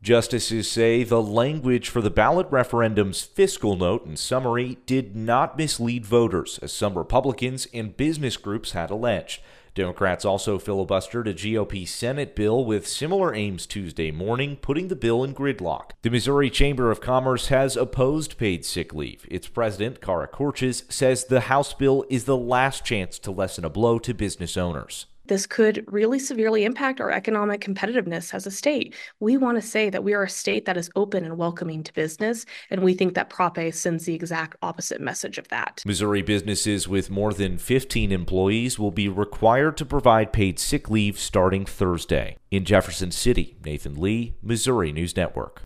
Justices say the language for the ballot referendum's fiscal note and summary did not mislead voters, as some Republicans and business groups had alleged. Democrats also filibustered a GOP Senate bill with similar aims Tuesday morning, putting the bill in gridlock. The Missouri Chamber of Commerce has opposed paid sick leave. Its president, Kara Korches, says the House bill is the last chance to lessen a blow to business owners. This could really severely impact our economic competitiveness as a state. We want to say that we are a state that is open and welcoming to business, and we think that Prop A sends the exact opposite message of that. Missouri businesses with more than 15 employees will be required to provide paid sick leave starting Thursday. In Jefferson City, Nathan Lee, Missouri News Network.